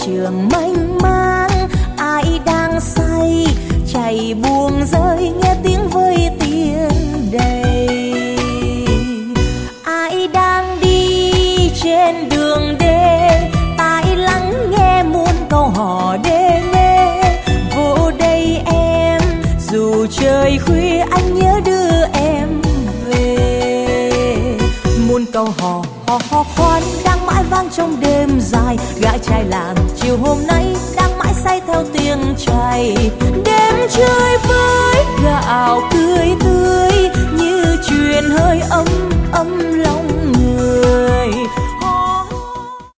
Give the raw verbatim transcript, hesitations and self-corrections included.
trường mênh mang, ai đang say chạy buông rơi nghe tiếng vơi tiền đầy. Ai đang đi trên đường đê, tai lắng nghe muôn câu hò đê mê. Vô đây em, dù trời khuya anh nhớ đưa em về. Muôn câu hò hò hò khoan đang mãi vang trong đêm dài. Gã trai làng chiều hôm nay đang mãi say theo tiếng chày. Đêm chơi với gạo tươi tươi như truyền hơi ấm ấm lòng người.